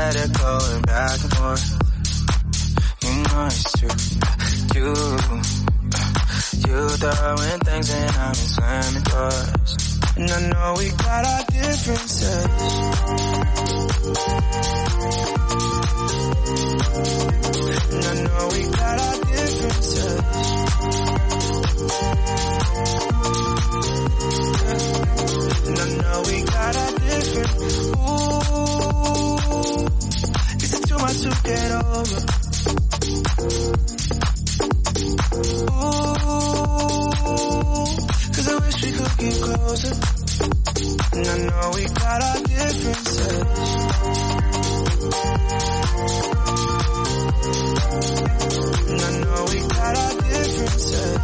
tired of going back and forth. You know it's true. You throwing things and I'm slamming doors. And I know we got our differences. And I know we got our differences. And I know we got our differences. Ooh, is it too much to get over? Ooh, 'cause I wish we could get closer. And I know we got our differences. And I know we got our differences.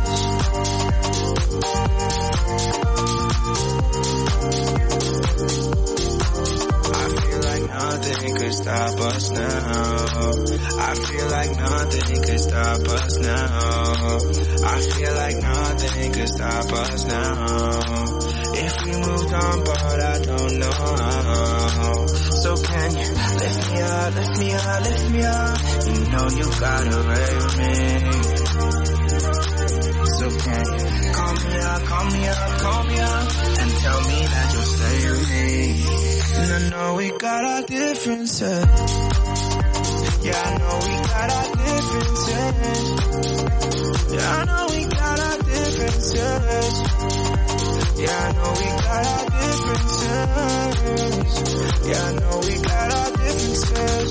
I feel like nothing could stop us now. I feel like nothing could stop us now. I feel like nothing could stop us now. If we moved on, but I don't know how. So can you lift me up, lift me up, lift me up? You know you got away with me. So can you call me up, call me up, call me up, and tell me that you'll stay with me? And I know we got our differences. Yeah, I know we got our differences. Yeah, I know we got our differences. Yeah, I know we got our differences. Yeah, I know we got our differences.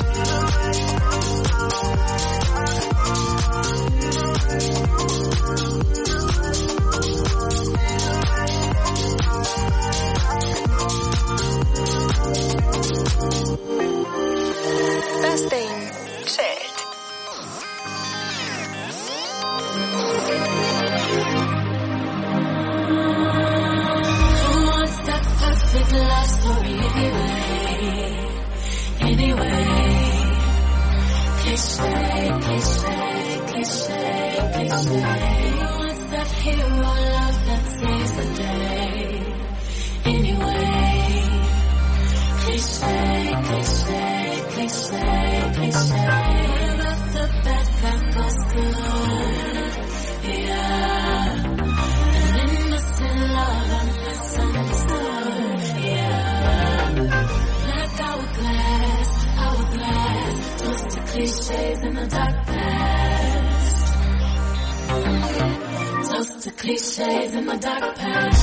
Sustain. Shared. Perfect love story anyway. Cliche, cliche, cliche, cliche. What's that hero love that saves the day? Anyway. Cliche, cliche, cliche, cliche. Love the bad that goes good. Yeah. An innocent love and misunderstood. Like hourglass, toast to cliches in the dark past. Toast to cliches in the dark past.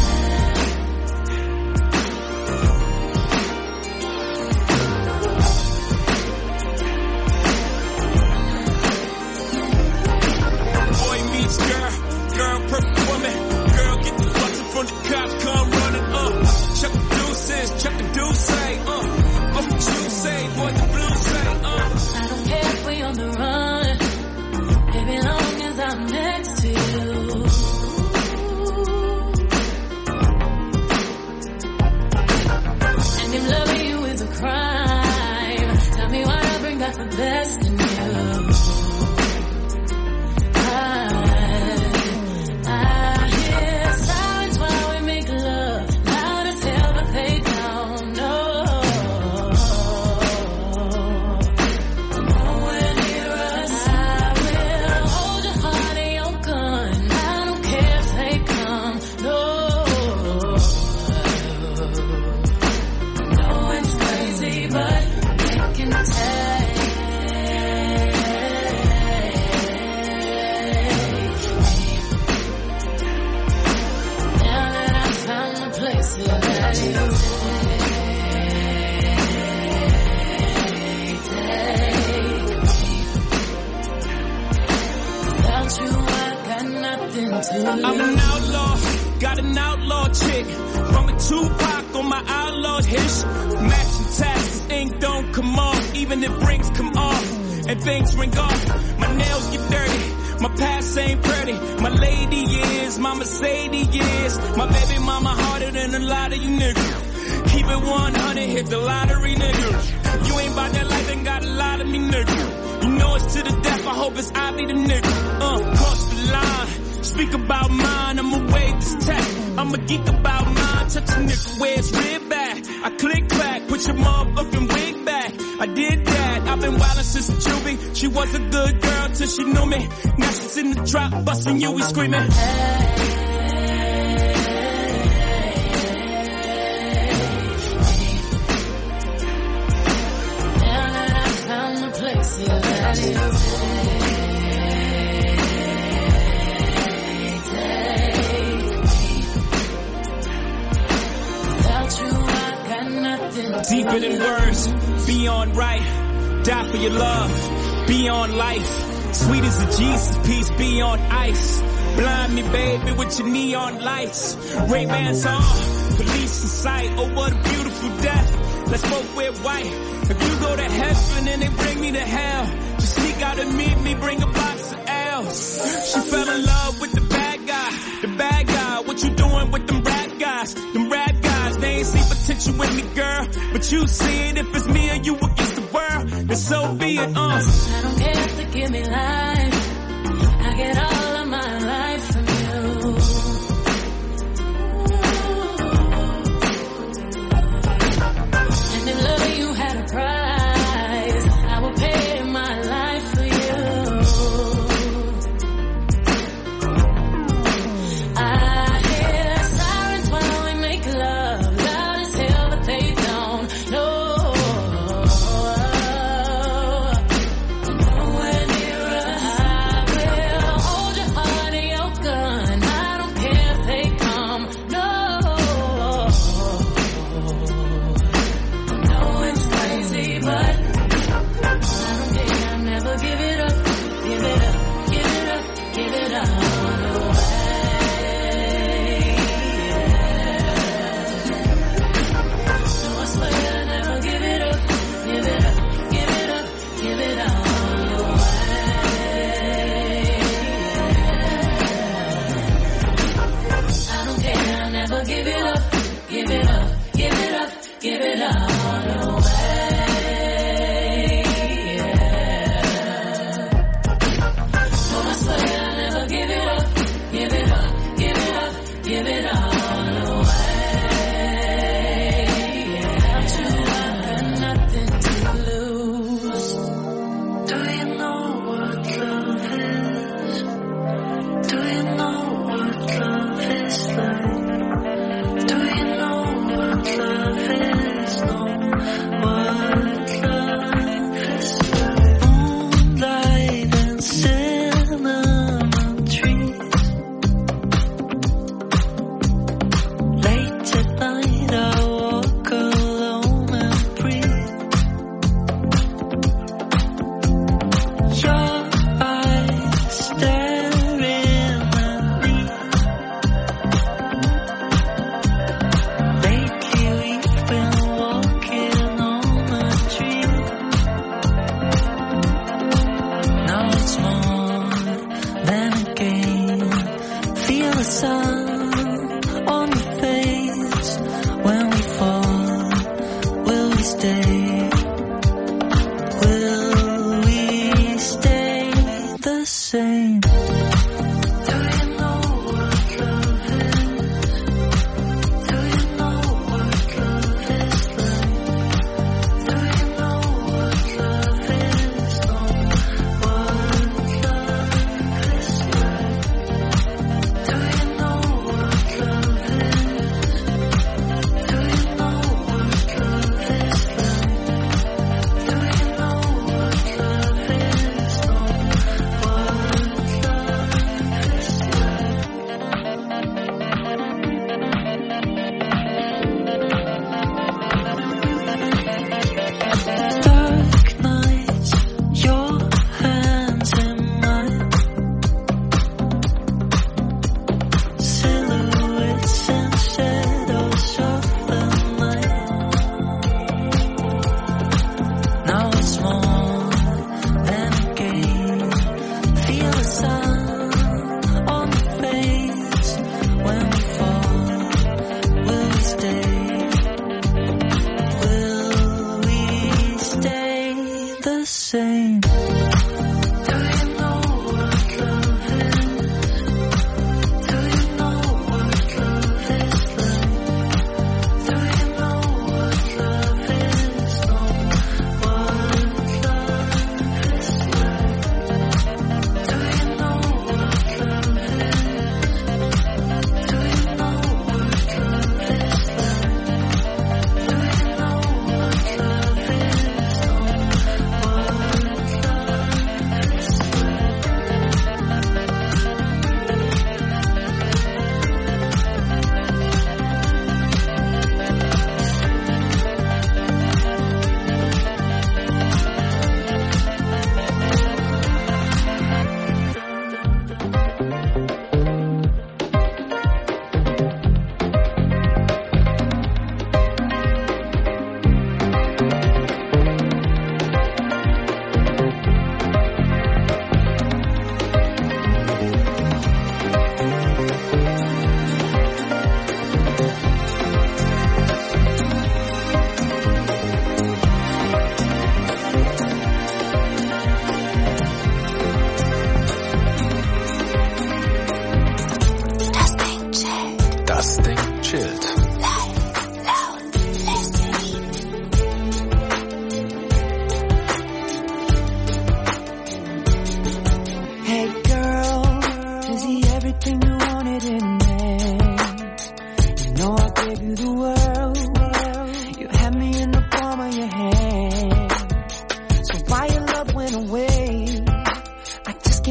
Boy meets girl, girl perfect woman. Girl get the bustin' from the cops, come running up. Chuck the deuces, chuck the deuce say, what you say, what the blues say, I don't care if we on the run, baby, long as I'm next to you. And if loving you is a crime, tell me why I bring out the best in you. I hear sirens while we make love, loud as hell, but they don't know. Nowhere near us. I will hold your heart and your gun. I don't care if they come. No. No, it's crazy, but they can take. Now that I found the places that you take. Without you, I got nothing to lose. I'm an outlaw, got an outlaw chick. From a Tupac on my outlaw hish. Matching taxes, ink don't come off. Even if rings come off and things ring off. My nails get dirty, my past ain't pretty. My lady is, my Mercedes is. My baby mama harder than a lot of you niggas. Keep it 100, hit the lottery, nigga. You ain't about that life and got a lot of me, nigga. You know it's to the death, I hope it's I be the nigga. Cross the line, speak about mine, I'ma wave this tech. I'm a geek about mine, touch a nigga where it's rib back. I click clack, put your motherfucking wig back. I did that, I've been wildin' since juvie. She was a good girl till she knew me. Now she's in the drop, bustin' you, we screaming. Deeper than words, beyond right. Die for your love, beyond life. Sweet as the Jesus piece, beyond ice. Blind me, baby, with your neon lights. Ray-Bans on, police in sight. Oh, what a beautiful death. Let's both wear white. If you go to heaven and they bring me to hell, just sneak out and meet me, bring a box of L's. She fell in love with the bad guy. The bad guy, what you doing with them rap guys? Them rap guys, they ain't see potential in me, girl. But you see it, if it's me or you against the world, then so be it, I don't care if they give me life. I get all of my life from you. And if loving you had a price, I would pay my life for you. I hear sirens while we make love, loud as hell, but they don't know. Nowhere nearer, I will hold your heart in your gun. I don't care if they come, no. I know it's crazy, but I don't care, I never give it up, give it up, give it up, give it up away. No, I swear I never give it up, give it up, give it up, give it all away. I don't care, I never give it up, give it up, give it up, give it all away. No, I swear I never give it up, give it up, give it up, give it all away. Without you, I've got nothing to lose. Do you know what love is? Do you know what love is like? Do you know what love is? No, what love is like. Moonlight and cinnamon trees. Late at night I walk alone and breathe. Your eyes staring at me. Lately we've been walking on a dream. Now it's more than a game. Feel the sun on your face. When we fall, will we stay? Will we stay the same? Do you know what love is? Do you know what love is like? Do you know what love is? No, what love is like. Do you know what love is? Do you know what love is like? Do you know what love is? No, what love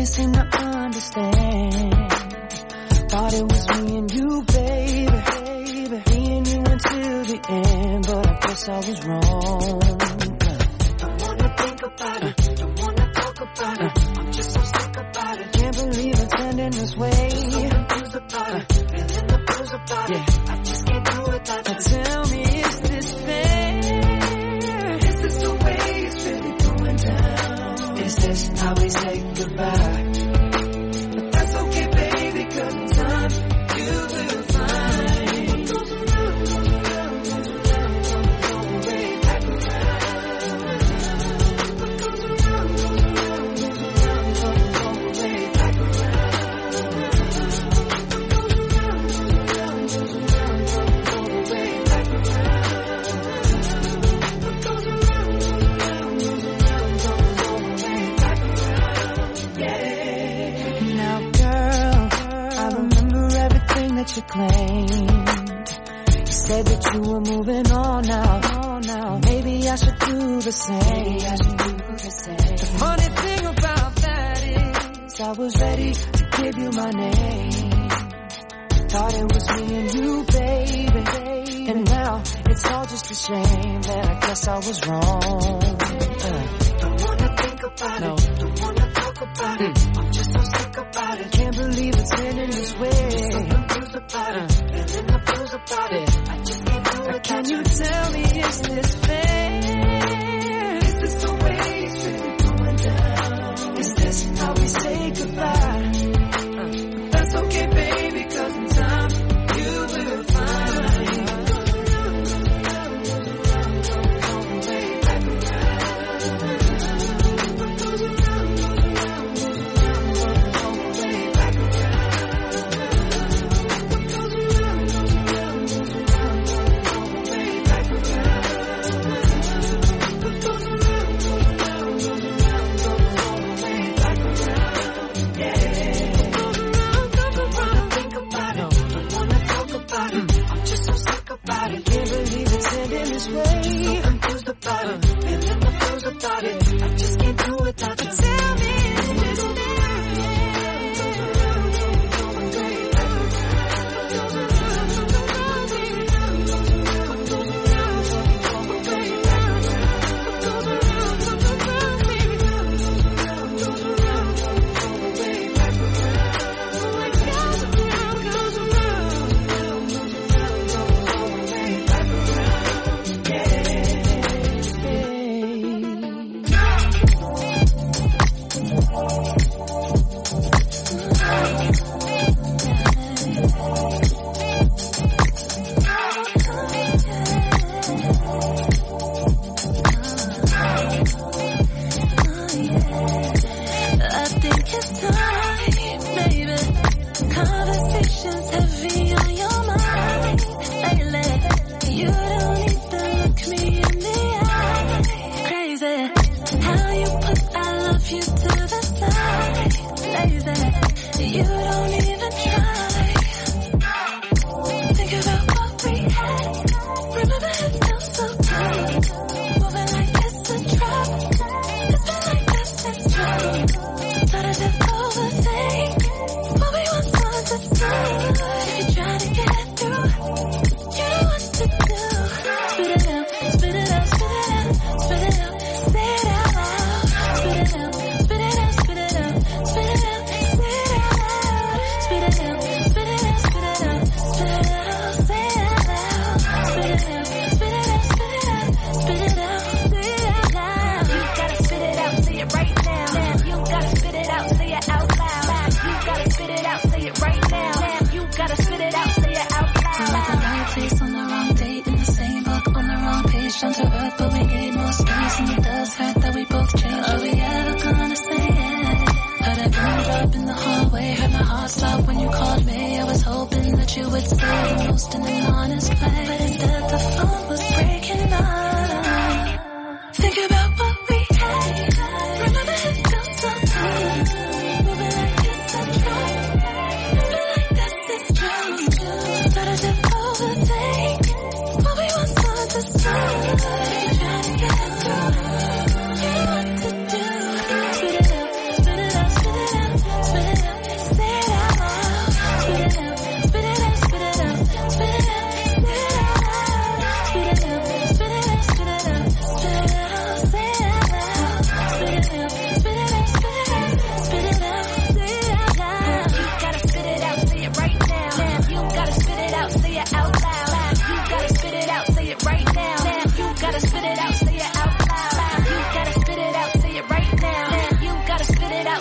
didn't seem to understand. Thought it was me and you, baby. Me and you until the end, but I guess I was wrong. Don't wanna think about it, don't wanna talk about it. I'm just so sick about it. Can't believe it's ending this way. So confused about it, feeling the blues about it. I just can't do it without you. Tell me, is this fair? Is this the way it's really going down? Is this how we say goodbye? But that's okay, baby, 'cause in time you will find what goes around, goes around, goes around, goes way back around. What goes around, goes around, goes around, goes way back around. What goes around, goes around, goes around, goes way back around. What goes around, goes around, goes around, goes way back around. Yeah. Now, girl, I remember everything that you claimed. You said that you were moving on now. Maybe I should do the same. The funny thing about that is I was ready to give you my name. Thought it was me and you, baby. And now it's all just a shame that I guess I was wrong. Don't wanna think about it, don't wanna talk about it. I'm just so sick about it. Can't believe it's ending this way. So confused about it, feeling the blues about it. I just can't do it. Can you tell me, is this fair? Is this the way it's really going down? Is this how we say goodbye? But that's okay, baby, 'cause in time you will find.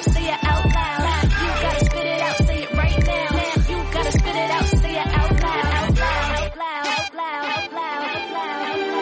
say it out loud. You gotta spit it out, say it right now. You gotta spit it out, say it out loud. Out loud, out loud, out loud, out loud, out loud.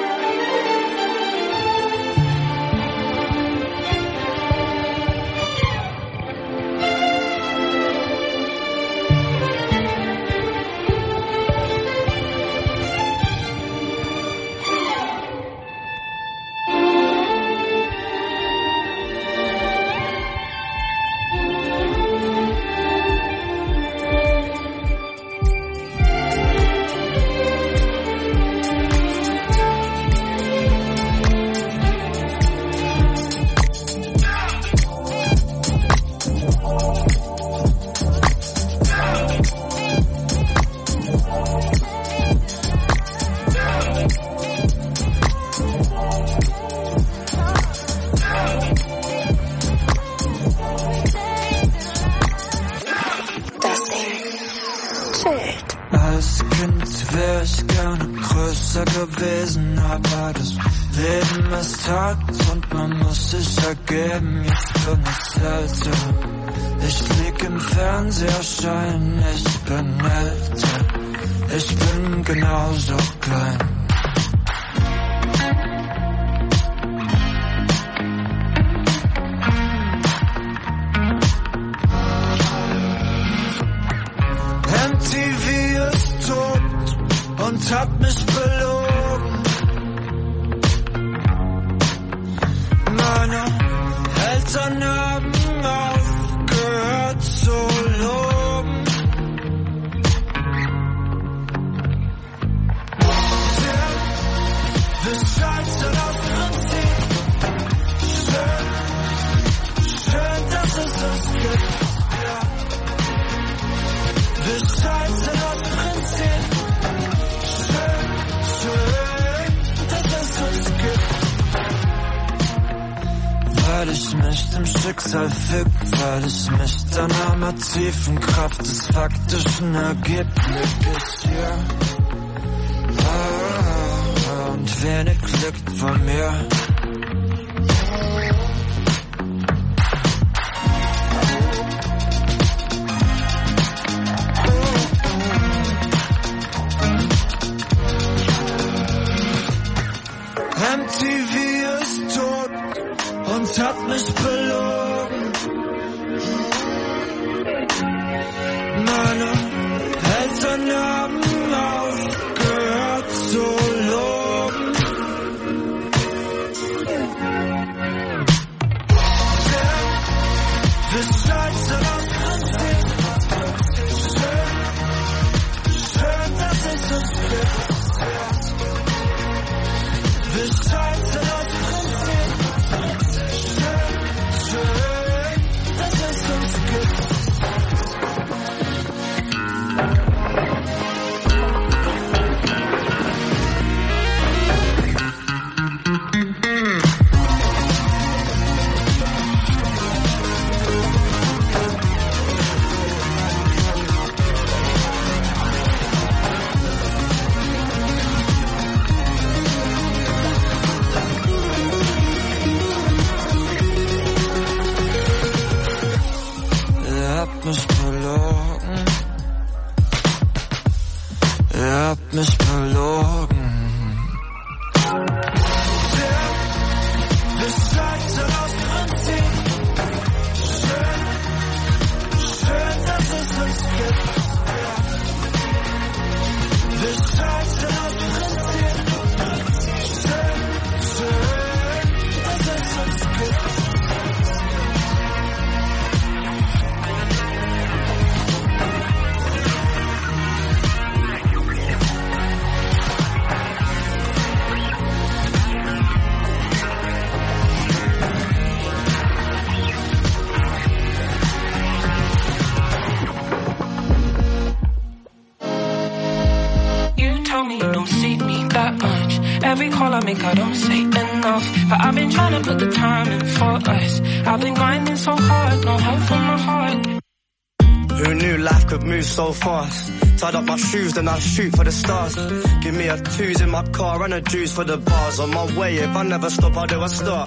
Als Kind wär ich gerne größer gewesen, aber das Leben ist hart und man muss sich ergeben. Jetzt bin ich älter, ich lieg im Fernseherschein, ich bin älter, ich bin genauso klein. MTV ist tot und hat mich belogen. Meine Eltern haben aufgehört zu loben. Wir scheitern auf Prinzip. Schön, dass es uns gibt. Ja. Wir scheitern auf Prinzip. Schön, dass es uns gibt. Weil ich mich dem Schicksal fick, weil ich mich der normativen Kraft des faktischen Ergebnisses hier. Und wenig liegt von mir. MTV ist tot und hat mich belogen. Meine Eltern haben aufgehört zu loben. Wir scheitern auf Prinzip. Schön, dass es uns gibt. Wir scheitern auf Prinzip. Schön, dass es uns gibt. Ihr habt mich belogen. Ihr habt mich belogen. Wir scheitern auf Prinzip. Schön, dass es uns gibt. Wir scheitern auf Prinzip. Schön, dass es uns gibt. Tell me you don't see me that much. Every call I make, I don't say enough. But I've been trying to put the time in for us. I've been grinding so hard, no help from my heart. Who knew life could move so fast? Tied up my shoes, then I shoot for the stars. Give me a twos in my car and a juice for the bars. On my way, if I never stop, I'll do a start.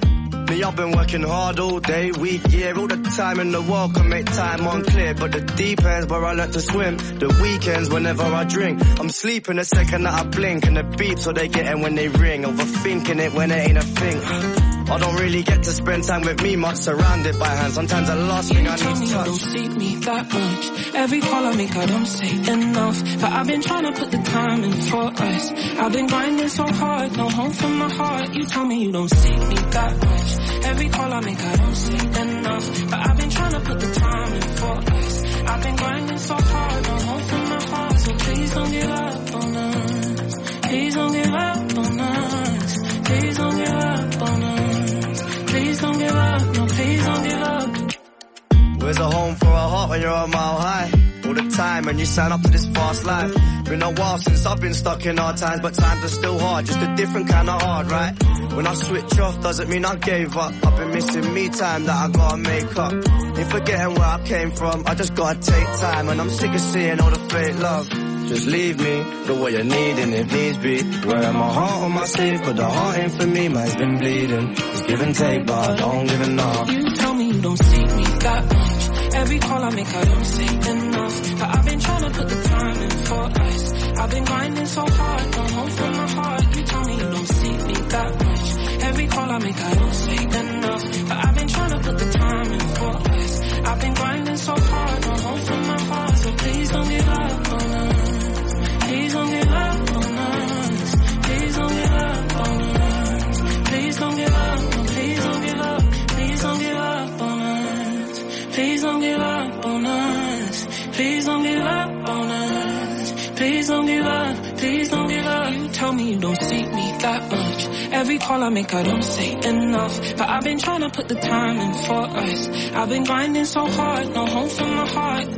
Me, I've been working hard all day, week, year, all the time in the world can make time unclear. But the deep ends where I learnt to swim, the weekends whenever I drink. I'm sleeping the second that I blink, and the beeps so they get in when they ring. Overthinking it when it ain't a thing. I don't really get to spend time with me much, surrounded by hands. Sometimes the last thing I need to touch. You don't see me that much. Every call I make, I don't say enough. But I've been trying to put the time in for us. I've been grinding so hard, no home from my heart. You tell me you don't see me that much. Every call I make, I don't say enough. But I've been trying to put the time in for us. I've been grinding so hard, no home from my heart. So please don't give up on us. Please don't give up on us. Please don't give up on us. Please don't give up, no, please don't give up. Where's a home for a heart when you're a mile high? All the time and you sign up to this fast life. Been a while since I've been stuck in hard times, but times are still hard, just a different kind of hard, right? When I switch off, doesn't mean I gave up. I've been missing me time that I gotta make up. Ain't forgetting where I came from, I just gotta take time. And I'm sick of seeing all the fake love. Just leave me the way you need and if needs be. Wearing my heart on my sleeve, but the heart ain't for me, mine's been bleeding. It's give and take, but I don't give enough. You tell me you don't see me that much. Every call I make, I don't say enough. But I've been trying to put the time in for us. I've been grinding so hard, no home from my heart. You tell me you don't see me that much. Every call I make, I don't say enough. But I've been trying to put the time in for us. I've been grinding so hard, no home from my heart. So please don't give up on us. Please don't give up on us. Please don't give up on us. Please don't give up. No, please don't give up. Please don't give up on us. Please don't give up on us. Please don't give up on us. Please don't give up. Please don't give up. You tell me you don't see me that much. Every call I make, I don't say enough. But I've been trying to put the time in for us. I've been grinding so hard, no home from my heart.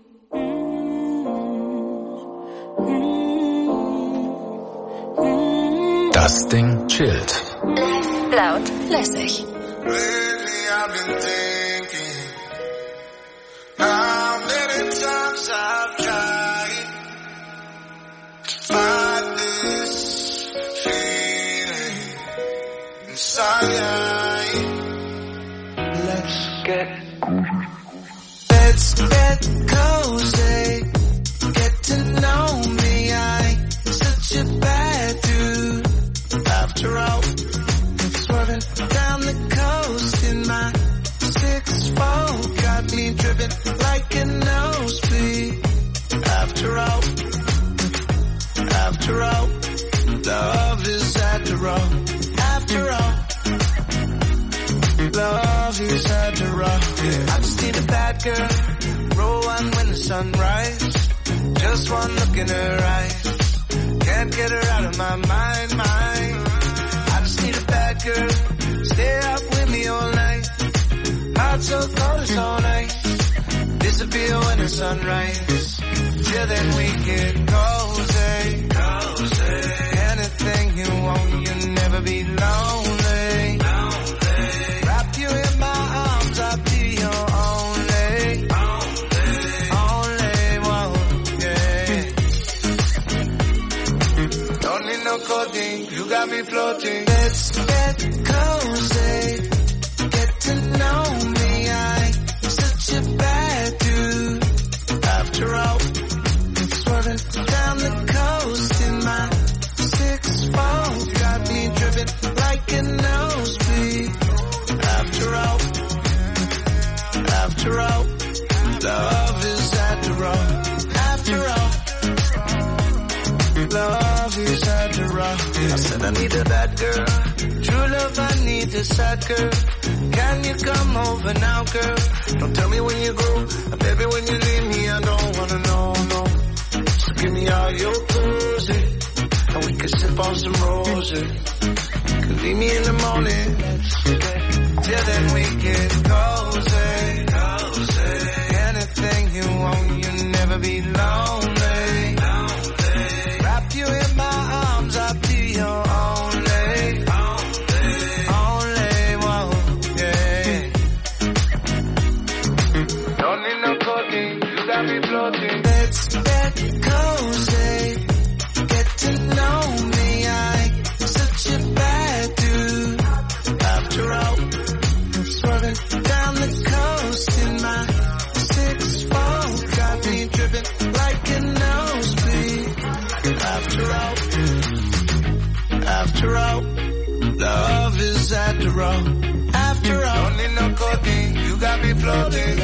Das Ding chillt. Laut, lässig. Lately I've been thinking how many times I've tried to fight this feeling inside. Let's get cozy, get to know me. I'm such a bad dude. After all, swerving down the coast in my 6'4", got me driven like a nosebleed. After all, love is after all. After all, love is after all. Yeah. I just need a bad girl, roll one when the sun rises. Just one look in her eyes, can't get her out of my mind. I just need a bad girl, stay up with me all night. Heart so cold it's all night, disappear when the sun rises. Till then we get cozy. Anything you want, you'll never be lonely. Wrap you in my arms, I'll be your only one, yeah. Don't need no codeine, you got me floating. Let's get cozy, get to know me. I'm such a bad dude. After all, swerving down the coast in my 6'4", got me driven like a nosebleed. After all, love is after all. After all, love is after all. I said I need a bad girl, true love I need a sad girl. Can you come over now, girl? Don't tell me when you go, baby when you leave me I don't wanna know, no. So give me all your cozy, and we can sip on some roses. Could leave me in the morning, till then we get cozy. Anything you want, you'll never be lonely. Wrap you in my arms, I'll be your only one, yeah. Don't need no codeine, you got me floating. Let's get cozy, get to know me. I'm such a bad dude. After all, grow. After all, don't need no codeine, you got me floating.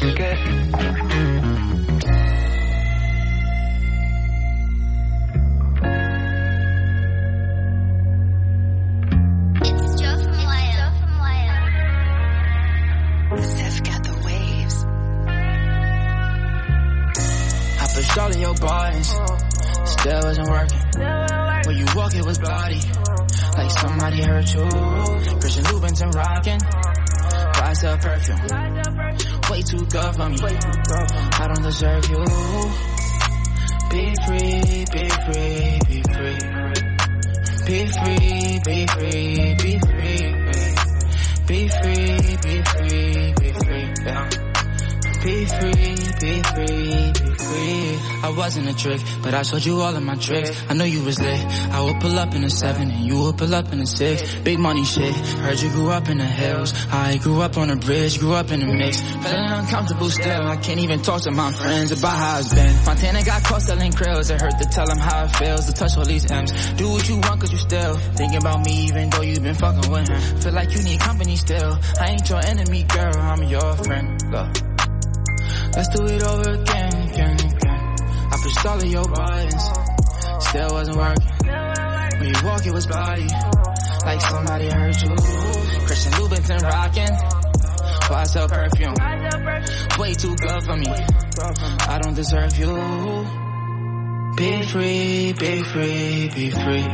All of your buttons still wasn't working. When you walk, it was bloody, like somebody hurt you. Christian Louboutin rocking, why sell perfume? Way too good for me. I don't deserve you. Be free, be free, be free. Be free, be free, be free. Be free, be free, be free. Yeah. Be free, be free, be free. I wasn't a trick, but I showed you all of my tricks. I know you was lit. I would pull up in a 7 and you would pull up in a 6. Big money shit. Heard you grew up in the hills. I grew up on a bridge, grew up in the mix. Feeling uncomfortable still. I can't even talk to my friends about how it's been. Montana got caught selling krills. It hurt to tell them how it feels to touch all these M's. Do what you want cause you still thinking about me even though you've been fucking with her. Feel like you need company still. I ain't your enemy, girl. I'm your friend. Look. Let's do it over again, again, again. I pushed all of your buttons, still wasn't working. When you walk, it was bloody, like somebody hurt you. Christian Louboutin rocking, why sell perfume? Way too good for me, I don't deserve you. Be free, be free, be free.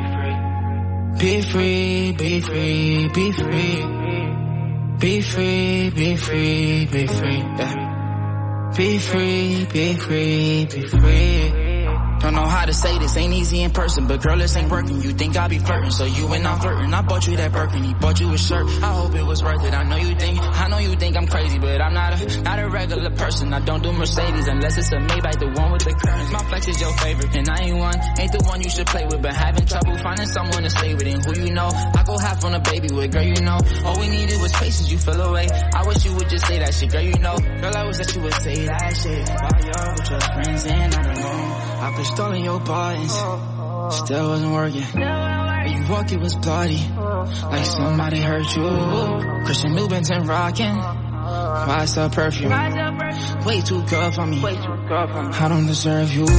Be free, be free, be free. Be free, be free, be free, yeah. Be free, be free, be free. Don't know how to say this, ain't easy in person, but girl, this ain't working. You think I be flirting, so you and I'm flirting. I bought you that Birkin, he bought you a shirt. I hope it was worth it. I know you think I'm crazy, but I'm not a regular person. I don't do Mercedes unless it's a Maybach, the one with the curtains. My flex is your favorite, and I ain't the one you should play with, but having trouble finding someone to stay with. And who you know, I go half on a baby with, girl, you know. All we needed was patience, you fell away. I wish you would just say that shit, girl, you know. Girl, I wish that you would say that shit while you're with your friends and not alone. I pushed all of your buttons, still wasn't working. When you walk, it was bloody, like somebody hurt you. Christian Louboutin rocking, why sell perfume? Way too good for me, I don't deserve you.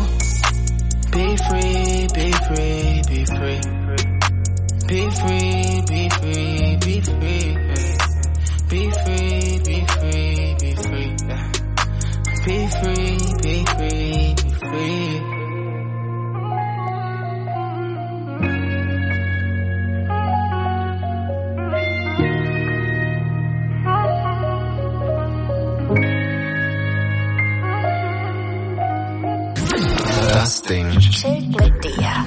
Be free, be free, be free. Be free, be free, be free. Be free, be free, be free. Be free, be free, be free. Das Ding. Chillt mit dir.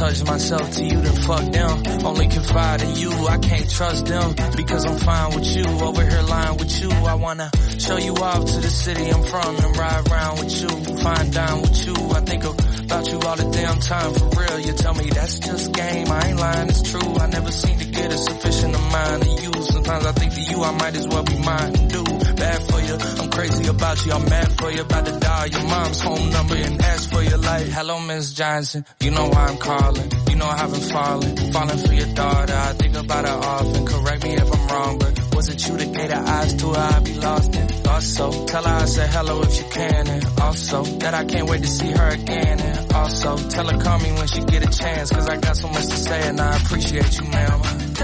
judge myself to you, then fuck them. Only confide in you, I can't trust them. Because I'm fine with you, over here lying with you. I wanna show you off to the city I'm from and ride around with you, fine dine with you. I think about you all the damn time, for real. You tell me that's just game, I ain't lying, it's true. I never seem to get a sufficient amount of you. Sometimes I think to you, I might as well be mine and do bad for you. I'm crazy about you, I'm mad for you. About to dial your mom's home number and ask for your life. Hello, Miss Johnson, you know why I'm calling. You know I haven't fallen for your daughter. I think about her often, correct me if I'm wrong, but was it you that gave her eyes to her I be lost in? Also, tell her I said hello if you can, and also that I can't wait to see her again, and also tell her call me when she get a chance, cause I got so much to say and I appreciate you, ma'am.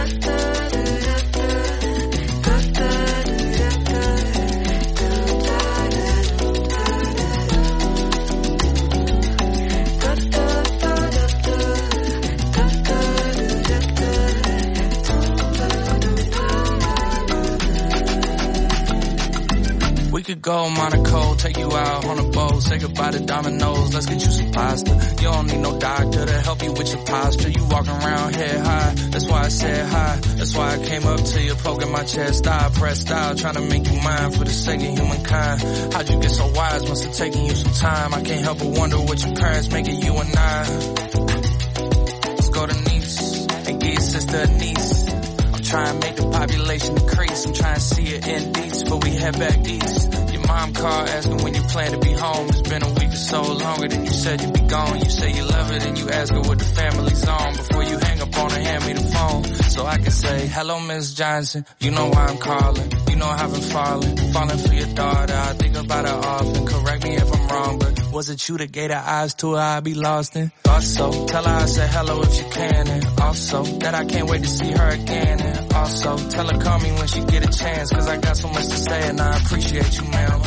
We could go Monaco, take you out on a boat, say goodbye to Domino's, let's get you some pasta. You don't need no doctor to help you with your posture. You walking around head high, that's why I said hi. That's why I came up to you, poking my chest. I pressed out, trying to make you mine for the sake of humankind. How'd you get so wise? Must have taken you some time. I can't help but wonder what your parents making you and I. Let's go to Nice and get your sister a niece. I'm trying to make the population increase. I'm trying to see it in Deets before we head back east. Your mom called asking when you plan to be home. It's been a week or so, longer than you said you'd be gone. You say you love it and you ask her what the family's on. Before you hang up on her, hand me the phone so I can say, hello, Miss Johnson, you know why I'm calling. You know I haven't fallen for your daughter. I think about her often, correct me if I'm wrong, but was it you that gave her eyes to her I be lost in? Also, tell her I said hello if you can, and also that I can't wait to see her again, and also tell her call me when she get a chance, cause I got so much to say and I appreciate you, ma'am.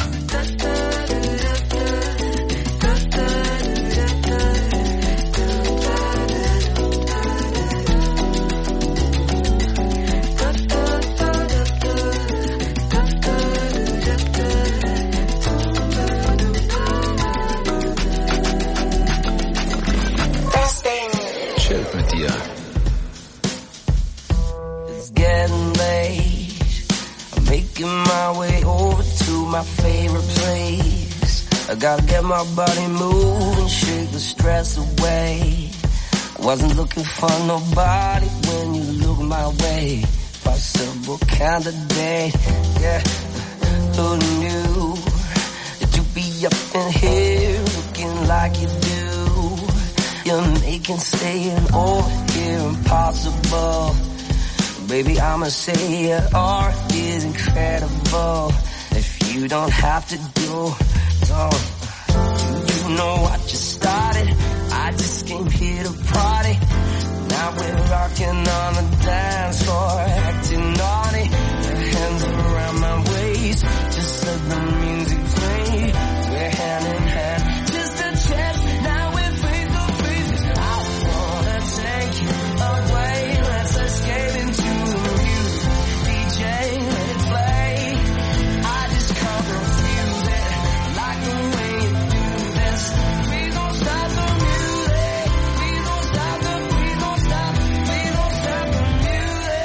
It's getting late, I'm making my way over to my favorite place. I gotta get my body moving, shake the stress away. I wasn't looking for nobody when you look my way. Possible candidate, yeah. Who knew that you'd be up in here looking like you do? You're making staying over here impossible. Baby, I'ma say your art is incredible. If you don't have to do, don't. You know what you started. I just came here to party. Now we're rocking on the dance floor, acting naughty. Your hands around my waist, just let the music play. We're hand in hand, just a chance. Now we're face to face. I wanna take you away. Let's escape into the music. DJ, let it play. I just can't refuse it. Like the way you do this. Please don't stop the music. Please don't stop the. Please don't stop. Please don't stop the music.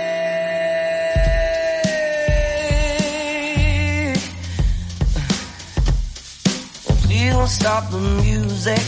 Please don't stop the music.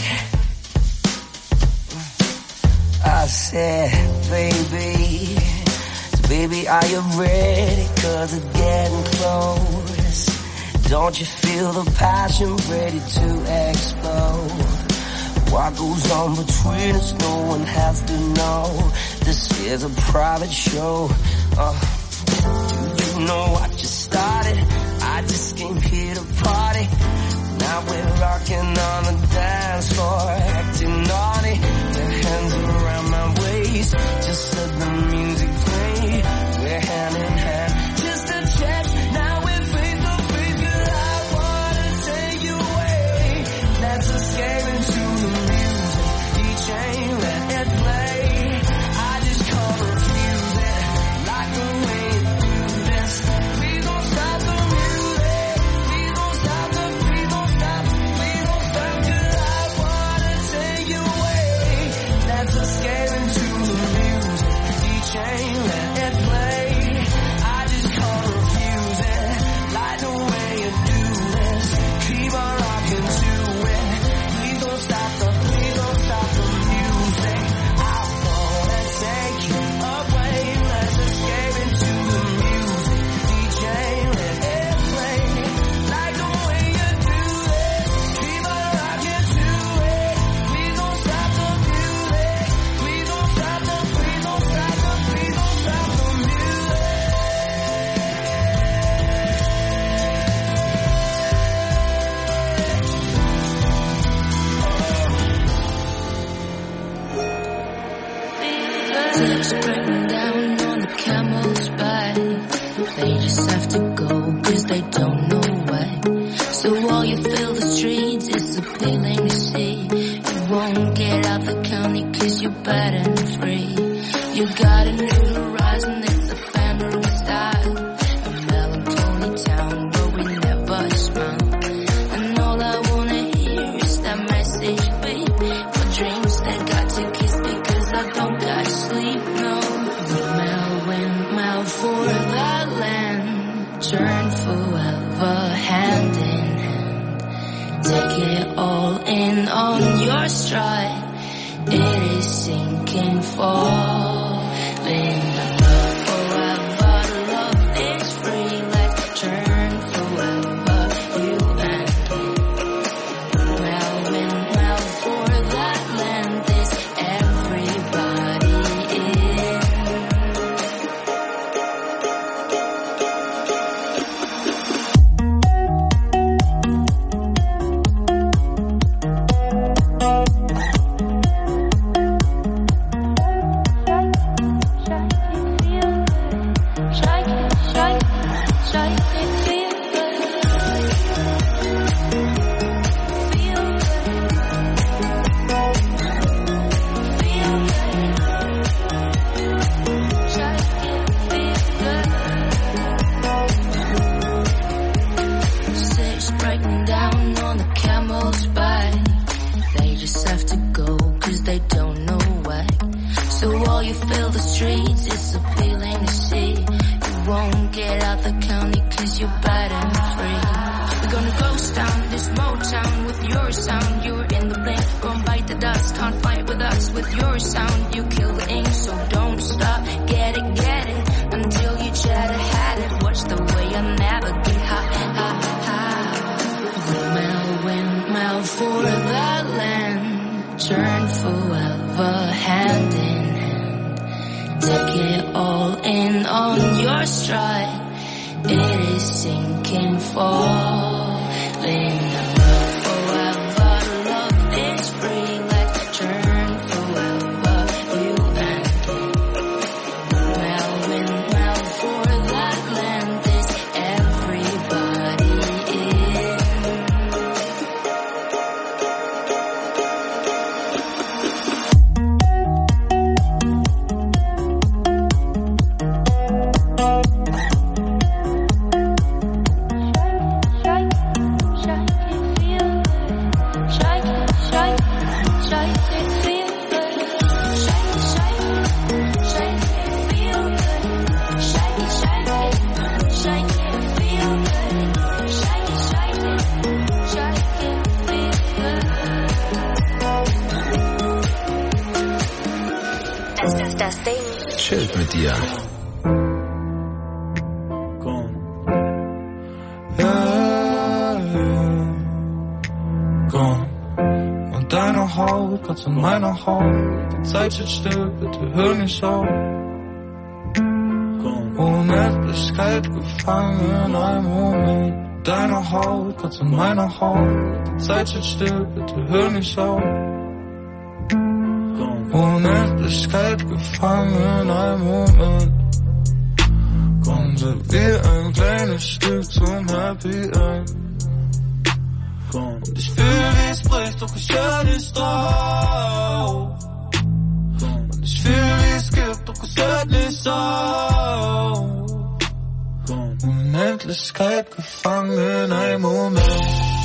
I said, baby, so baby, are you ready? Cause it's getting close. Don't you feel the passion ready to explode? What goes on between us, no one has to know. This is a private show. Do you know what you started? I just came here to party. Now we're rocking on the dance floor, acting naughty. Your hands around my waist, just let the music play. We're hand in hand, just a chance. Now we're face to face, girl, I wanna take you away. Let's escape into the music. DJ, let it play. I just can't refuse it. Like the way you do this. Please don't stop the music. Please don't stop the. Please don't stop. Please don't stop, girl, I wanna take you away. Let's Ships breaking down on the camel's back. They just have to go cause they don't know why. So while you fill the streets, it's appealing to see. You won't get out the county cause you're bad and free. You got a new horizon, it's a family style. A melancholy town where we never smile. And all I wanna hear is that message, babe. My dreams, they got to kiss because I don't got sleep, no. Melt for the land, turn forever hand in hand. Take it all in on your stride. It is sinking, falling. Love forever, love is free. Let's turn forever, you and me. Melt for that land. Is everybody in? Ships breaking down on the camel's back. They just have to go cause they don't know why. So while you fill the streets, it's appealing to see. You won't get out the county cause you're bad and free. We're gonna ghost town, this Motown with your sound. You're in the blink, gonna bite the dust. Can't fight with us with your sound. You kill the ink, so don't stop. Get it, until you try to hide it. Watch the way I navigate, ha, ha, ha. Melt for the land, turn forever hand in hand. Take it all in on your stride. It is sinking, falling. Love forever, love is free. Let's turn forever, you and me. Melt for that land. Is everybody in? Das Ding. Chillt mit dir. Und deine Haut kratzt an meiner Haut. Die Zeit steht still, bitte hör nicht auf. Unendlichkeit gefangen in einem Moment. Deine Haut kratzt an meiner Haut. Die Zeit steht still, bitte hör nicht auf. Unendlichkeit gefangen in einem Moment. Komm, servier ein kleines Stück zum Happy End. Und ich fühl, wie es bricht, doch ich hör nicht drauf. Und ich fühl, wie es gibt, doch es hört nicht auf. Unendlichkeit gefangen in einem Moment.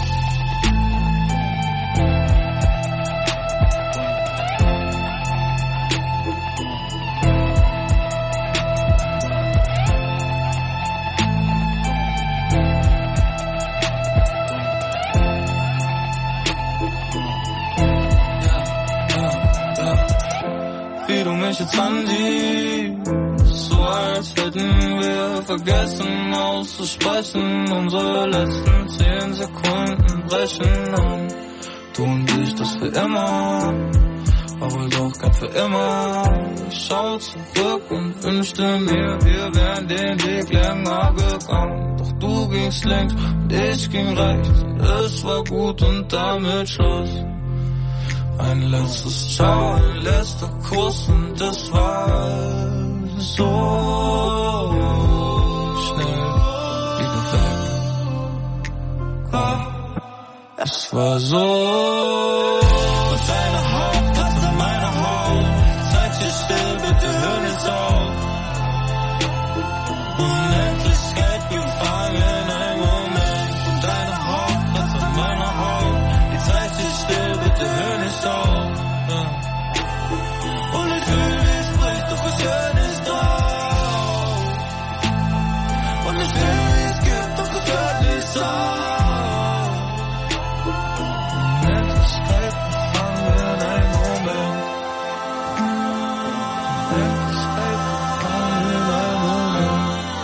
Wie du mich jetzt ansiehst, so als hätten wir vergessen auszusprechen. Unsere letzten 10 Sekunden brechen an. Du und ich, das für immer, aber doch kein für immer. Ich schau zurück und wünschte mir, wir wären den Weg länger gegangen. Doch du gingst links und ich ging rechts und es war gut und damit Schluss. Ein letztes Ciao, ein letzter Kurs und das war so schnell wieder weg. Es war so. Deine Haut passt an meine Haut. Seid ihr still, bitte hör nicht auf. Unendlichkeit gefangen in einem Moment. Und deine Haut passt an meine Haut. Jetzt seid ihr still, bitte hör nicht auf. Und ich fühl, wie es bricht, doch ich hör nicht drauf. Und ich fühl, wie es gibt, doch ich hör nicht drauf. Unendlichkeit gefangen in einem Moment. Unendlichkeit gefangen in einem Moment.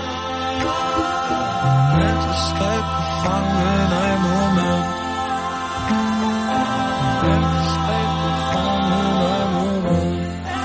Unendlichkeit gefangen in einem Moment. Unendlichkeit gefangen in einem Moment.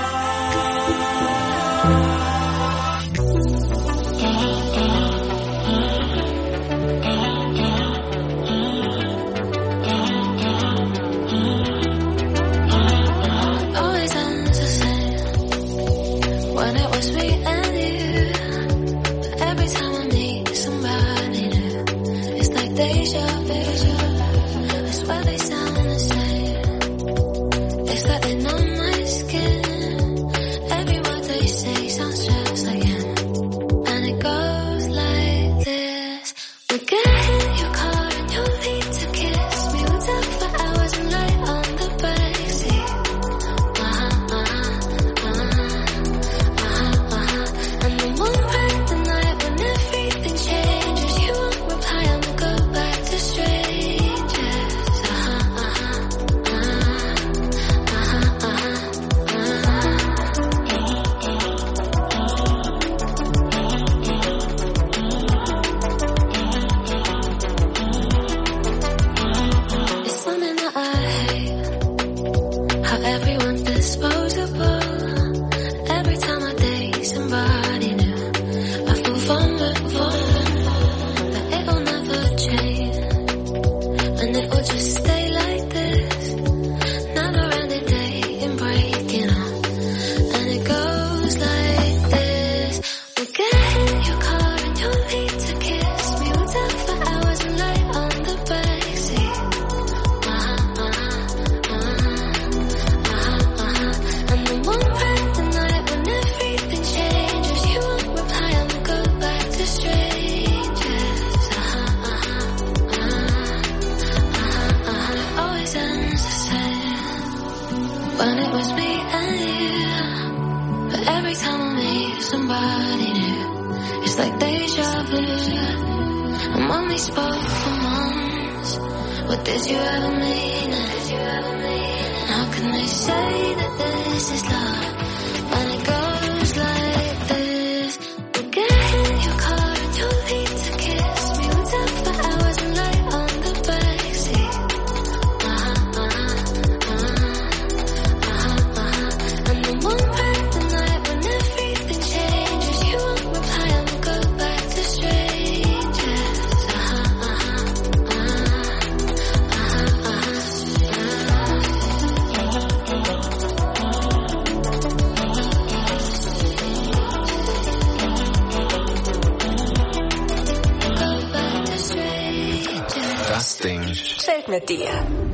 Always ends the same when it was me and you. But every time I meet somebody new, it's like deja vu. I swear they sound the same. It's like they know my skin. Every word they say sounds just like him. And it goes like this. We get in your car and you need to kiss me. We'll talk for hours and lay on the backseat. And then we'll break the night when everything changes. You won't reply and we'll go back to strangers. It's something that I hate, how everyone's disposable. Every time I date somebody new, I feel vulnerable, but it'll never change, and it will just stay like this. Never ending dating, breaking up, and it goes like this. We get in your car and you need to kiss me. We'll talk for hours and lay on the backseat. And then we'll break the night when everything changes. You won't reply and we'll go back to strangers. It always ends the same when it was me and you. But every time I meet somebody new, it's like deja vu. And when we spoke for months, what did you ever mean? How can they say that this is love when it goes like this? We'll get in your car and you need to kiss me. We'll talk for hours and lay on the backseat. And then we'll break the night when everything changes. You won't reply and we'll go back to strangers. Das Ding. Zählt mit dir.